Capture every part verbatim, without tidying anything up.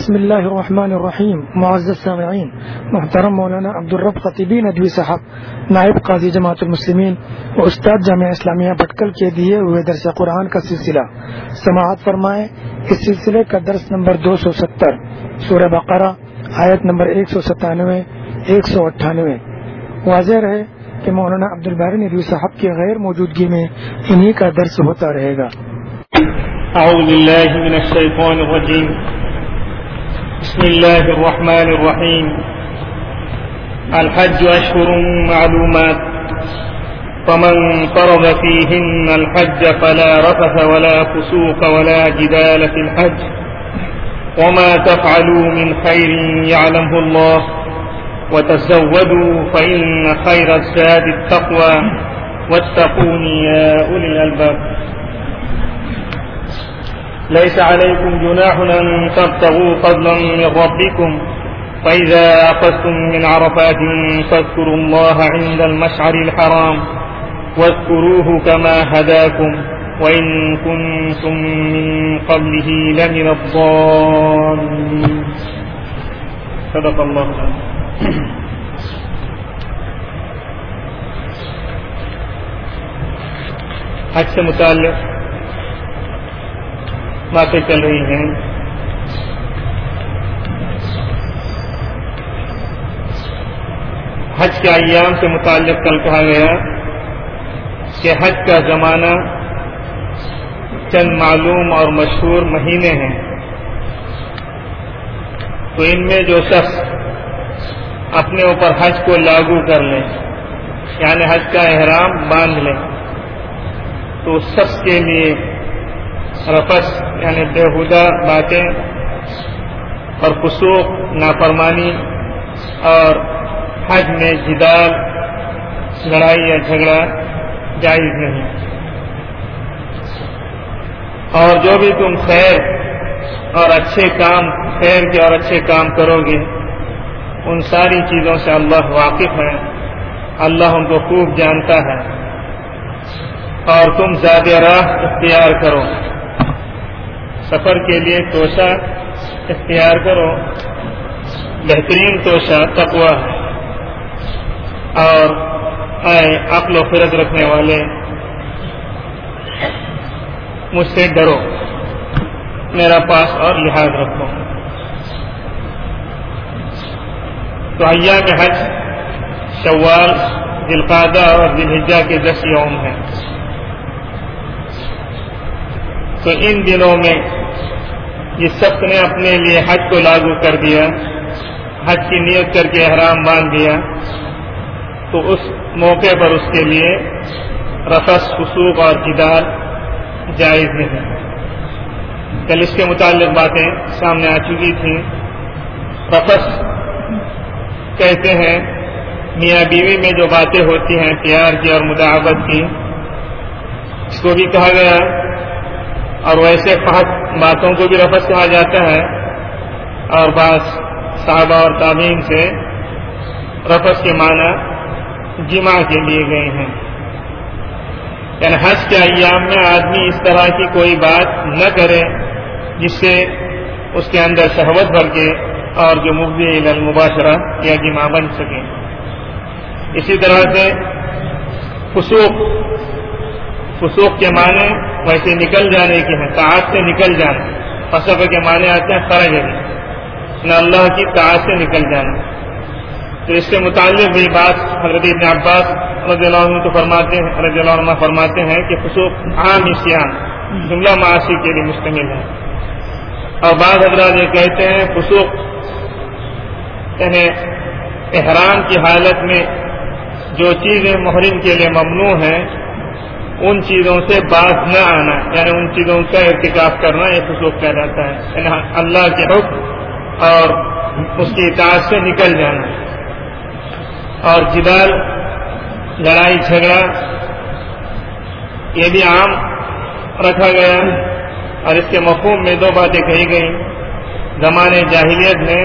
بسم اللہ الرحمن الرحیم. معزز سامعین، محترم مولانا عبدالرب خطیبی ندوی صاحب، نائب قاضی جماعت المسلمین و استاد جامعہ اسلامیہ بٹکل کے دیے ہوئے درس قرآن کا سلسلہ سماعت فرمائیں. اس سلسلے کا درس نمبر دو سو ستر، سورہ بقرہ، آیت نمبر ایک سو ستانوے ایک سو اٹھانوے. واضح رہے کہ مولانا عبدالباری ندوی صاحب کی غیر موجودگی میں انہی کا درس ہوتا رہے گا. اعوذ باللہ من الشیطان الرجیم. بسم اللہ الرحمن الرحیم. الحج اشہر معلومات فمن فرض فیہن الحج فلا رفث ولا فسوق ولا جدال فی الحج وما تفعلوا من خیر یعلمہ اللہ وتزودوا فإن خیر الزاد التقوى واتقون یا اولی الالباب. ليس عليكم جناح أن تبتغوا فضلا من ربكم فإذا أخذتم من عرفات فاذكروا الله عند المشعر الحرام واذكروه كما هداكم وإن كنتم من قبله لمن الضالين. صدق الله العظيم. حج سے متعلق باتیں چل رہی ہیں. حج کے ایام سے متعلق کل کہا گیا کہ حج کا زمانہ چند معلوم اور مشہور مہینے ہیں، تو ان میں جو شخص اپنے اوپر حج کو لاگو کر لیں، یعنی حج کا احرام باندھ لیں، تو اس شخص کے لیے رفث یعنی بےہودہ باتیں اور فسوق نافرمانی اور حج میں جدال لڑائی یا جھگڑا جائز نہیں. اور جو بھی تم خیر اور اچھے کام خیر کے اور اچھے کام کرو گے ان ساری چیزوں سے اللہ واقف ہے، اللہ ان کو خوب جانتا ہے. اور تم زیادہ راہ اختیار کرو، سفر کے لیے توشہ اختیار کرو. بہترین توشہ تقویٰ ہے. اور اے عقل و خرد رکھنے والے، مجھ سے ڈرو، میرا پاس اور لحاظ رکھو. تو ایام حج شوال، ذی القعدہ اور ذی الحجہ کے دس یوم ہیں. تو ان دنوں میں جس شخص نے اپنے لیے حج کو لاگو کر دیا، حج کی نیت کر کے احرام باندھ دیا، تو اس موقع پر اس کے لیے رفث، فسوق اور جدال جائز نہیں. کل اس کے متعلق باتیں سامنے آ چکی تھیں. رفث کہتے ہیں میاں بیوی میں جو باتیں ہوتی ہیں پیار کی اور مداحبت کی، اس کو بھی کہا گیا. اور ویسے فحش باتوں کو بھی رفث کہا جاتا ہے. اور بعض صحابہ اور تابعین سے رفث کے معنی جماع کے لیے گئے ہیں. یعنی حج کے ایام میں آدمی اس طرح کی کوئی بات نہ کرے جس سے اس کے اندر شہوت بھر کے اور جو مفضی الی المباشرہ یا جماع بن سکے. اسی طرح سے فسوق فسوق کے معنی ویسے نکل جانے کے ہیں، طاعت سے نکل جانا. فسق کے معنی آتے ہیں خرج، نہ اللہ کی طاعت سے نکل جانا. تو اس سے متعلق بھی بات حضرت ابن عباس رضی اللہ عنہ تو فرماتے ہیں رضی اللہ عنہ فرماتے ہیں کہ فسوق عام عصیان، جملہ معاصی کے لیے مشتمل ہے. اور بعض حضرات یہ کہتے ہیں فسوق یعنی احرام کی حالت میں جو چیزیں محرم کے لیے ممنوع ہیں ان چیزوں سے باز نہ آنا، یعنی ان چیزوں کا ارتکاب کرنا، یہ فسوق کہلاتا ہے. یعنی اللہ کے حکم اور اس کی اطاعت سے نکل جانا. اور جدال، لڑائی جھگڑا، یہ بھی عام رکھا گیا. اور اس کے مفہوم میں دو باتیں کہی گئیں. زمانے جاہلیت میں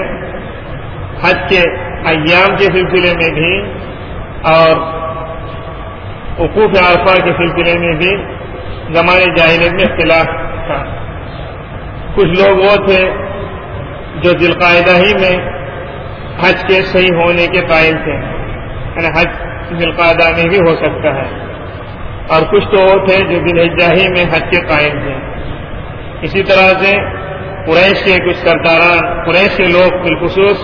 حج کے ایام کے سلسلے میں بھی اور وقوف عرفہ کے سلسلے میں بھی زمانے جاہلیت میں اختلاف تھا. کچھ لوگ وہ تھے جو ذی القعدہ ہی میں حج کے صحیح ہونے کے قائل تھے، یعنی حج ذی القعدہ میں بھی ہو سکتا ہے، اور کچھ تو وہ تھے جو ذی الحجہ ہی میں حج کے قائل تھے۔ اسی طرح سے قریش کے کچھ سرداران، قریش کے لوگ بالخصوص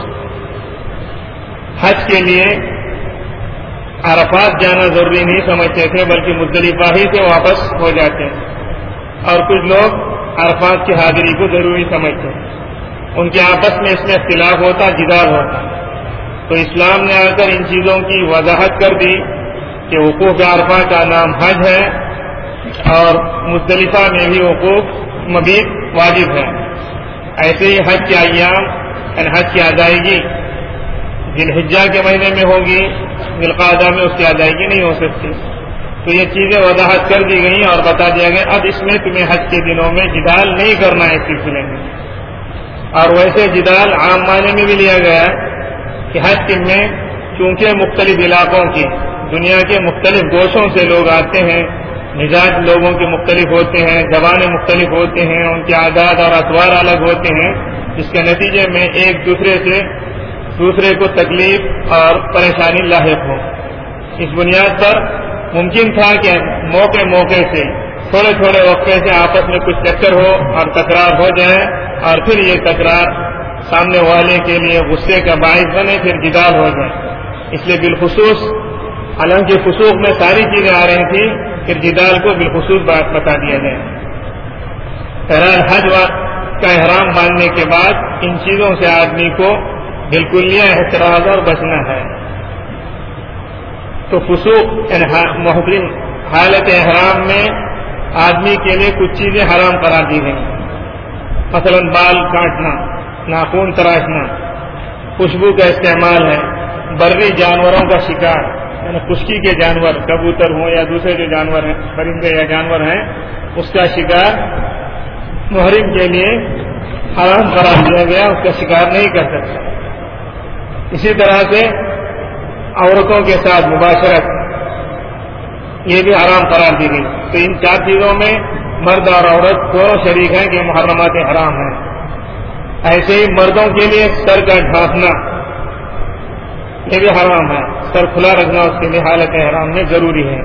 حج کے لیے عرفات جانا ضروری نہیں سمجھتے تھے، بلکہ مزدلفہ ہی سے واپس ہو جاتے، اور کچھ لوگ عرفات کی حاضری کو ضروری سمجھتے۔ ان کے آپس میں اس میں اختلاف ہوتا، جدال ہوتا، تو اسلام نے آ کر ان چیزوں کی وضاحت کر دی کہ وقوف عرفہ کا نام حج ہے، اور مزدلفہ میں بھی وقوف مبیت واجب ہے۔ ایسے ہی حج کے ایام یعنی حج کی ادائیگی ذی الحجہ کے مہینے میں ہوگی، ذی القعدہ میں اس کی ادائیگی نہیں ہو سکتی۔ تو یہ چیزیں وضاحت کر دی گئیں اور بتا دیا گیا اب اس میں تمہیں حج کے دنوں میں جدال نہیں کرنا ہے اس سلسلے میں۔ اور ویسے جدال عام معنی میں بھی لیا گیا کہ حج کے میں چونکہ مختلف علاقوں کی دنیا کے مختلف گوشوں سے لوگ آتے ہیں، مزاج لوگوں کے مختلف ہوتے ہیں، زبانیں مختلف ہوتے ہیں، ان کے عادات اور اطوار الگ ہوتے ہیں، جس کے نتیجے میں ایک دوسرے سے دوسرے کو تکلیف اور پریشانی لاحق ہو۔ اس بنیاد پر ممکن تھا کہ موقع موقع سے تھوڑے تھوڑے وقفے سے آپس میں کچھ چکر ہو اور تکرار ہو جائے، اور پھر یہ تکرار سامنے والے کے لیے غصے کا باعث بنے، پھر جدال ہو جائے۔ اس لیے بالخصوص حالانکہ فسوق میں ساری چیزیں آ رہی تھیں، پھر جدال کو بالخصوص بات بتا دیا گیا۔ بہرحال حج کا احرام باندھنے کے بعد ان چیزوں سے آدمی کو بالکل یہ احتراز اور بچنا ہے۔ تو فسوق محرم حالت احرام میں آدمی کے لیے کچھ چیزیں حرام قرار دی گئی، مثلا بال کاٹنا، ناخن تراشنا، خوشبو کا استعمال ہے، بری جانوروں کا شکار یعنی خشکی کے جانور کبوتر ہوں یا دوسرے جو جانور ہیں پرندے یا جانور ہیں اس کا شکار محرم کے لیے حرام قرار دیا گیا، اس کا شکار نہیں کر سکتا۔ اسی طرح سے عورتوں کے ساتھ مباشرت یہ بھی حرام قرار دی گئی۔ تو ان چار چیزوں میں مرد اور عورت دونوں شریک ہیں کہ محرمات حرام ہیں۔ ایسے ہی مردوں کے لیے سر کا ڈھانپنا یہ بھی حرام ہے، سر کھلا رکھنا اس کے لیے حالت احرام میں ضروری ہے۔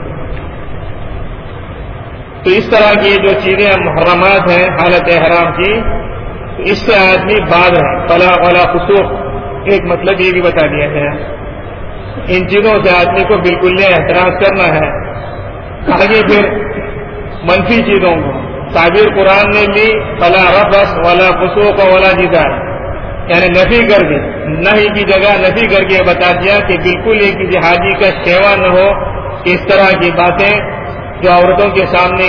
تو اس طرح کی جو چیزیں محرمات ہیں حالت احرام کی، تو اس سے آدمی باز ہے، فلا ولا فسوق ایک مطلب یہ بھی بتا دیا گیا۔ ان چیزوں سے آدمی کو بالکل یہ احتراز کرنا ہے۔ آگے پھر منفی چیزوں کو تعبیر قرآن نے لی فلا رفث ولا فسوق ولا جدال، یعنی نفی کر دی، نہیں کی جگہ نفی کر کے بتا دیا کہ بالکل ایک کسی حاجی کا شیوا نہ ہو، اس طرح کی باتیں جو عورتوں کے سامنے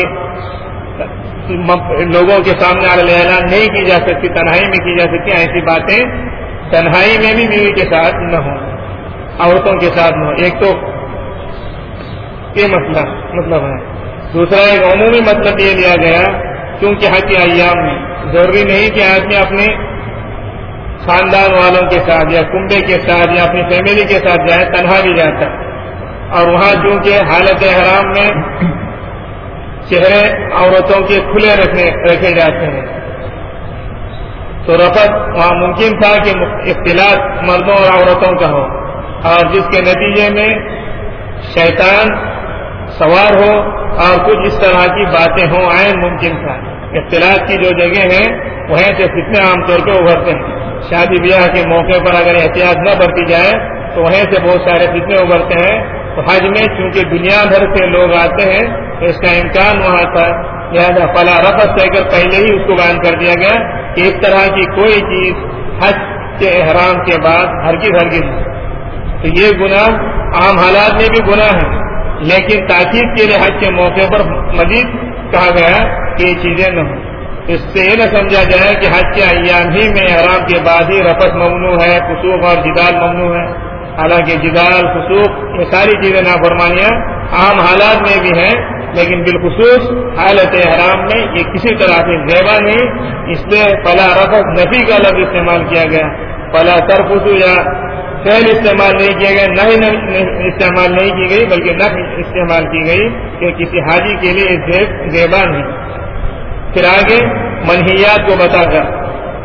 لوگوں کے سامنے اعلان نہیں کی جا سکتی، تنہائی میں کی جا سکتی، ایسی باتیں تنہائی میں بھی بیوی کے ساتھ نہ ہو، عورتوں کے ساتھ نہ ہو۔ ایک تو یہ مسئلہ مطلب ہے، دوسرا ایک عمومی مطلب یہ لیا گیا کیونکہ حج کے ایام میں ضروری نہیں کہ آدمی اپنے خاندان والوں کے ساتھ یا کنبے کے ساتھ یا اپنی فیملی کے ساتھ جائے، تنہا بھی جاتا، اور وہاں چونکہ حالت احرام میں چہرے عورتوں کے کھلے رکھنے رکھے جاتے ہیں، تو رفث وہاں ممکن تھا کہ اختلاط مردوں اور عورتوں کا ہو، اور جس کے نتیجے میں شیطان سوار ہو اور کچھ اس طرح کی باتیں ہوں، عین ممکن تھا۔ اختلاط کی جو جگہ ہیں وہیں سے فتنے عام طور پہ ابھرتے ہیں، شادی بیاہ کے موقع پر اگر احتیاط نہ برتی جائے تو وہیں سے بہت سارے فتنے ابھرتے ہیں۔ تو حج میں چونکہ دنیا بھر سے لوگ آتے ہیں تو اس کا امکان وہاں تھا، لہٰذا فلا رفث کہہ کر پہلے ہی اس کو بیان کر دیا گیا کہ اس طرح کی کوئی چیز حج کے احرام کے بعد ہرگز ہرگز نہیں۔ تو یہ گناہ عام حالات میں بھی گناہ ہے، لیکن تاکید کے لیے حج کے موقع پر مزید کہا گیا کہ یہ چیزیں نہ ہوں۔ اس سے یہ نہ سمجھا جائے کہ حج کے ایام ہی میں احرام کے بعد ہی رفث ممنوع ہے، فسوق اور جدال ممنوع ہے۔ حالانکہ جدال، فسوق یہ ساری چیزیں نافرمانیاں عام حالات میں بھی ہیں، لیکن بالخصوص حالت احرام میں یہ کسی طرح سے زیبا نہیں، اس لیے فلا رفث نفی کا لفظ استعمال کیا گیا، فلا ترفثوا یا فعل استعمال نہیں کیا گیا، نہ ہی استعمال نہیں کی گئی بلکہ نفی استعمال کی گئی کہ کسی حاجی کے لیے زیبا نہیں۔ پھر آگے منہیات کو بتا کر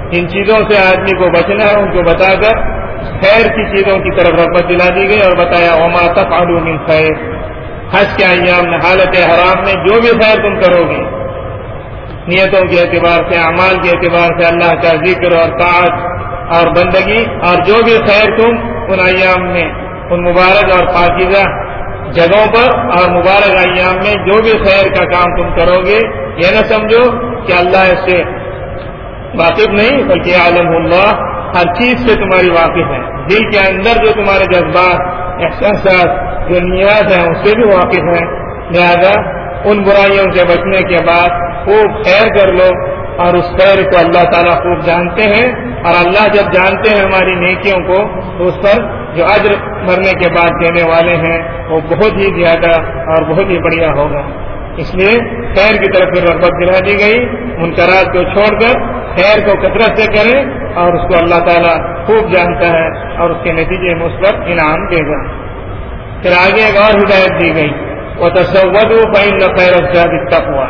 جن چیزوں سے آدمی کو بچنا ہے ان کو بتا کر خیر کی چیزوں کی طرف رغبت دلا دی گئی اور بتایا وما تفعلوا من خیر، حج کے ایام میں حالت حرام میں جو بھی خیر تم کرو گے نیتوں کے اعتبار سے، اعمال کے اعتبار سے، اللہ کا ذکر اور طاعت اور بندگی، اور جو بھی خیر تم ان ایام میں ان مبارک اور پاکیزہ جگہوں پر اور مبارک ایام میں جو بھی خیر کا کام تم کرو گے، یہ نہ سمجھو کہ اللہ اس سے واقف نہیں، بلکہ عالم اللہ ہر چیز سے تمہاری واقف ہے، دل کے اندر جو تمہارے جذبات، احساسات، جو نیات ہیں اس سے بھی واقف ہے، لہذا ان برائیوں سے بچنے کے بعد خوب خیر کر لو، اور اس خیر کو اللہ تعالیٰ خوب جانتے ہیں، اور اللہ جب جانتے ہیں ہماری نیکیوں کو تو اس پر جو اجر مرنے کے بعد دینے والے ہیں وہ بہت ہی زیادہ اور بہت ہی بڑھیا ہوگا۔ اس لیے خیر کی طرف رغبت دلا دی گئی، منکرات کو چھوڑ کر خیر کو کثرت سے کریں، اور اس کو اللہ تعالیٰ خوب جانتا ہے اور اس کے نتیجے میں اس پر انعام دے گا۔ پھر آگے ایک اور ہدایت دی گئی، وَتَزَوَّدُوا فَإِنَّ خَيْرَ الزَّادِ التَّقْوَىٰ،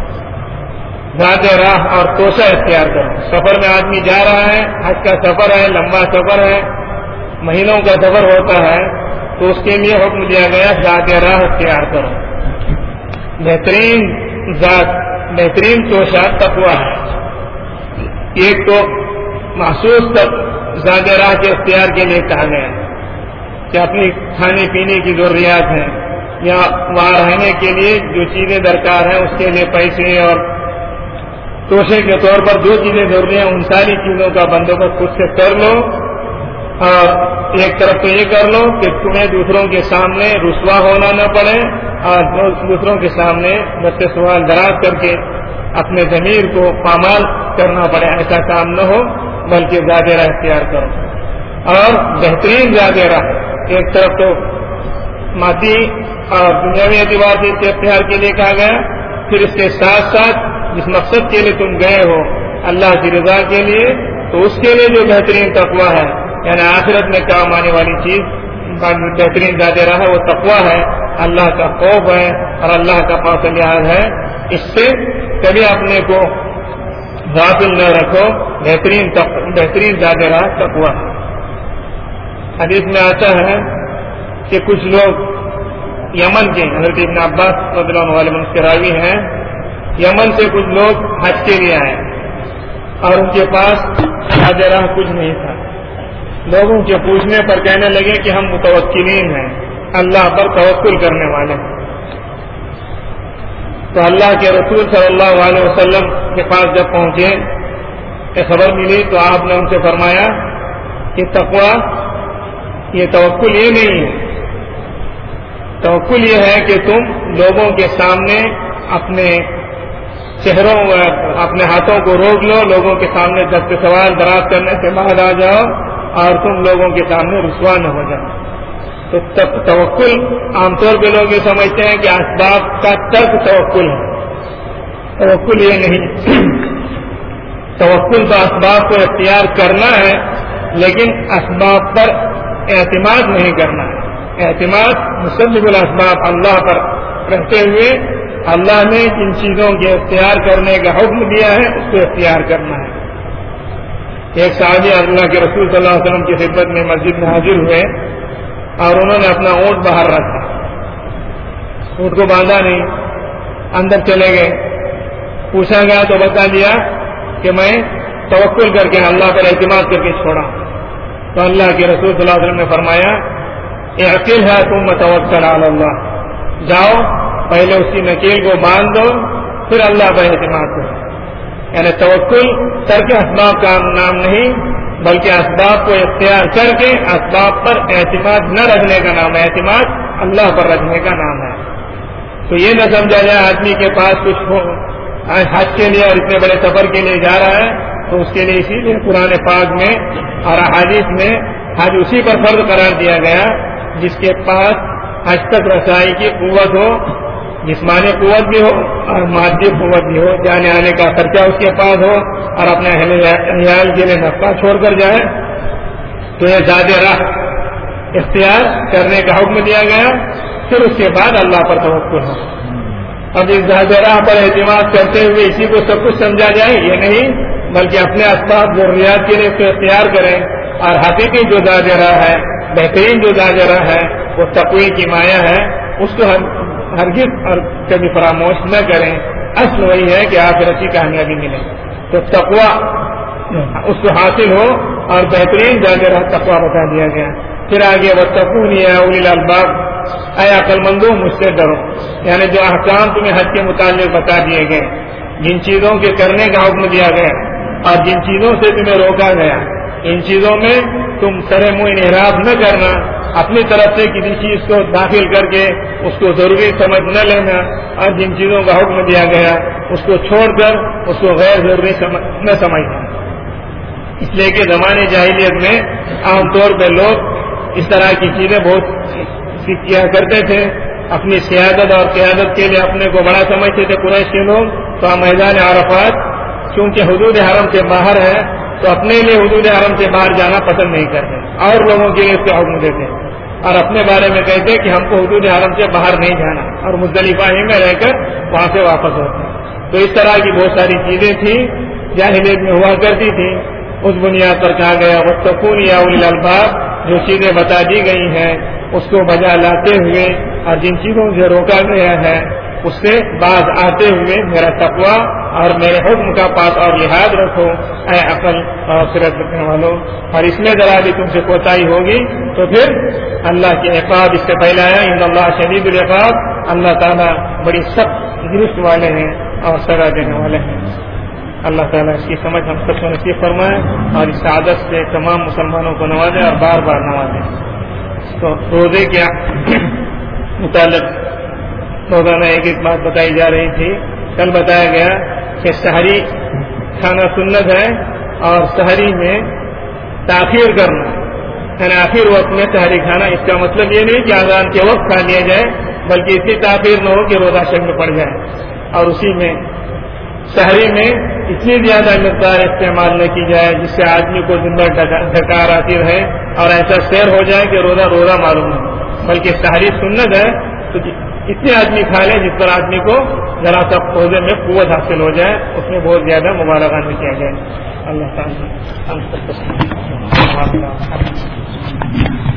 ذات راہ اور توشہ اختیار کرو۔ سفر میں آدمی جا رہا ہے، حج کا سفر ہے، لمبا سفر ہے، مہینوں کا سفر ہوتا ہے، تو اس کے لیے حکم دیا گیا ذات راہ اختیار کرو۔ بہترین ذات، بہترین توشہ تقویٰ ہے۔ ایک تو محسوس تک ذات راہ کے اختیار کے لیے کہا گیا کہ اپنی کھانے پینے کی ضروریات ہیں یا وہاں رہنے کے لیے جو چیزیں درکار ہیں اس کے لیے پیسے اور توشے کے طور پر جو چیزیں ضروری ہیں ان ساری چیزوں کا بندوبست خود سے کر لو، اور ایک طرف تو یہ کر لو کہ تمہیں دوسروں کے سامنے رسوا ہونا نہ پڑے اور دوسروں کے سامنے بس سوال دراز کر کے اپنے ضمیر کو پامال کرنا پڑے، ایسا کام نہ ہو، بلکہ ذات راہ اختیار کرو۔ اور بہترین ذات راہ، ایک طرف تو مادی اور دنیاوی اعتبار سے اختیار کے لیے کہا گیا، پھر اس کے ساتھ ساتھ جس مقصد کے لیے تم گئے ہو اللہ کی رضا کے لیے، تو اس کے لیے جو بہترین تقویٰ ہے، یعنی آخرت میں کام آنے والی چیز بہترین ذات راہ ہے، وہ تقویٰ ہے، اللہ کا خوف ہے اور اللہ کا پاس لحاظ ہے۔ اس سے کبھی اپنے کو غافل نہ رکھو، بہترین بہترین ذات راہ تقویٰ ہے۔ حدیث میں آتا ہے کہ کچھ لوگ یمن کے، حضرت ابن عباس رضی اللہ عنہ اس کے راوی ہیں، یمن سے کچھ لوگ حج کے لیے آئے اور ان کے پاس ذات راہ کچھ نہیں تھا۔ لوگوں کے پوچھنے پر کہنے لگے کہ ہم متوکلین ہیں، اللہ پر توکل کرنے والے ہیں۔ تو اللہ کے رسول صلی اللہ علیہ وسلم کے پاس جب پہنچے کہ خبر ملی تو آپ نے ان سے فرمایا کہ تقویٰ یہ توکل یہ نہیں ہے، توکل یہ ہے کہ تم لوگوں کے سامنے اپنے چہروں اپنے ہاتھوں کو روک لو، لوگوں کے سامنے دست سوال دراز کرنے سے باہر آ جاؤ اور تم لوگوں کے سامنے رسوا نہ ہو جاؤ۔ تو توکل عام طور پہ لوگ یہ سمجھتے ہیں کہ اسباب کا ترک توکل ہے، توکل یہ نہیں۔ توکل تو اسباب کو اختیار کرنا ہے لیکن اسباب پر اعتماد نہیں کرنا ہے۔ اعتماد مسبب الاسباب، اللہ پر رہتے ہوئے اللہ نے جن چیزوں کے اختیار کرنے کا حکم دیا ہے اس کو اختیار کرنا ہے۔ ایک صحابی اللہ کے رسول صلی اللہ علیہ وسلم کی خدمت میں مسجد میں حاضر ہوئے اور انہوں نے اپنا اونٹ باہر رکھا، اونٹ کو باندھا نہیں، اندر چلے گئے، پوچھا گیا تو بتا دیا کہ میں توکل کر کے اللہ پر اعتماد کر کے چھوڑا۔ تو اللہ کے رسول صلی اللہ علیہ وسلم نے فرمایا اعقل ہے تم توکل علی اللہ، جاؤ پہلے اس کی نکیل کو باندھ دو پھر اللہ پر اعتماد کرو۔ یعنی توکل ترک اسباب کا نام نہیں بلکہ اسباب کو اختیار کر کے اسباب پر اعتماد نہ رکھنے کا نام ہے، اعتماد اللہ پر رکھنے کا نام ہے۔ تو یہ نہ سمجھا جائے آدمی کے پاس کچھ ہو حج کے لیے اور اتنے بڑے سفر کے لیے جا رہا ہے تو اس کے لیے اسی لیے قرآن پاک میں اور احادیث میں حج اسی پر فرض قرار دیا گیا جس کے پاس حج تک رسائی کی قوت ہو، جسمانی قوت بھی ہو اور مادی قوت بھی ہو، جانے آنے کا خرچہ اس کے پاس ہو اور اپنے اہل کے لیے نفقہ چھوڑ کر جائے تو یہ ذات راہ اختیار کرنے کا حکم دیا گیا۔ پھر اس کے بعد اللہ پر توکل ہو۔ اب اس ذات راہ پر اعتماد کرتے ہوئے اسی کو سب کچھ سمجھا جائے یہ نہیں بلکہ اپنے اسباب ضروریات کے لیے اس کو اختیار کریں. اور حقیقی جو زاجرہ ہے، بہترین جو زاجرہ ہے وہ تقوی کی مایا ہے، اس کو ہرگز اور کبھی فراموش نہ کریں. اصل وہی ہے کہ آخرت کی کامیابی ملے. تو تقوی اس کو حاصل ہو اور بہترین زاجرہ تقوی بتا دیا گیا. پھر آگے واتقون یا اولی الالباب، اے عقل مندو مجھ سے ڈرو. یعنی جو احکام تمہیں حج کے متعلق بتا دیے گئے، جن چیزوں کے کرنے کا حکم دیا گیا اور جن چیزوں سے تمہیں روکا گیا، ان چیزوں میں تم سر منہ انحراف نہ کرنا، اپنی طرف سے کسی چیز کو داخل کر کے اس کو ضروری سمجھ نہ لینا، اور جن چیزوں کا حکم دیا گیا اس کو چھوڑ کر اس کو غیر ضروری نہ سمجھنا. اس لیے کہ زمانے جاہلیت میں عام طور پہ لوگ اس طرح کی چیزیں بہت کیا کرتے تھے. اپنی سیادت اور قیادت کے لیے اپنے کو بڑا سمجھتے تھے قریش کے لوگ. تو ہم میدان عرفات چونکہ حدود حرم سے باہر ہے تو اپنے لیے حدود حرم سے باہر جانا پسند نہیں کرتے، اور لوگوں کے لیے اس کا حکم دیتے اور اپنے بارے میں کہتے کہ ہم کو حدود حرم سے باہر نہیں جانا، اور مزدلفہ ہی میں رہ کر وہاں سے واپس ہوتے. تو اس طرح کی بہت ساری چیزیں تھیں جاہلیت میں ہوا کرتی تھی. اس بنیاد پر کہا گیا واتقون یا اولی الالباب، جو چیزیں بتا دی گئی ہیں اس کو بجا لاتے ہوئے اور جن چیزوں سے روکا گیا ہے اس سے باز آتے ہوئے میرا تقوی اور میرے حکم کا پاس اور لحاظ رکھو اے عقل اور فکر رکھنے والوں. اور اس میں ذرا بھی تم سے کوتاہی ہوگی تو پھر اللہ کے عقاب اس سے پہلے آیا ان اللہ شدید العقاب، اللہ تعالیٰ بڑی سخت گرفت والے ہیں اور سزا دینے والے ہیں. اللہ تعالیٰ اس کی سمجھ ہم سب کو نصیب فرمائے اور اس عادت سے تمام مسلمانوں کو نوازے اور بار بار نوازے. تو روزے کے متعلق روزانہ ایک ایک بات بتائی جا رہی تھی. کل بتایا گیا کہ سحری کھانا سنت ہے اور سحری میں تاخیر کرنا، یعنی آخر وقت میں سحری کھانا، اس کا مطلب یہ نہیں کہ اذان کے وقت کھا لیا جائے بلکہ اتنی تاخیر نہ ہو کہ روزہ شک میں پڑ جائے. اور اسی میں سحری میں اتنی زیادہ مقدار استعمال نہ کی جائے جس سے آدمی کو زندہ ڈکار آتی رہے اور ایسا سیر ہو جائے کہ روزہ روزہ معلوم ہو، بلکہ سحری سنت ہے تو اتنے آدمی کھا لے جس پر آدمی کو ذرا سا روزے میں قوت حاصل ہو جائے، اس میں بہت زیادہ مبالغہ نہ کیا جائے. اللہ تعالیٰ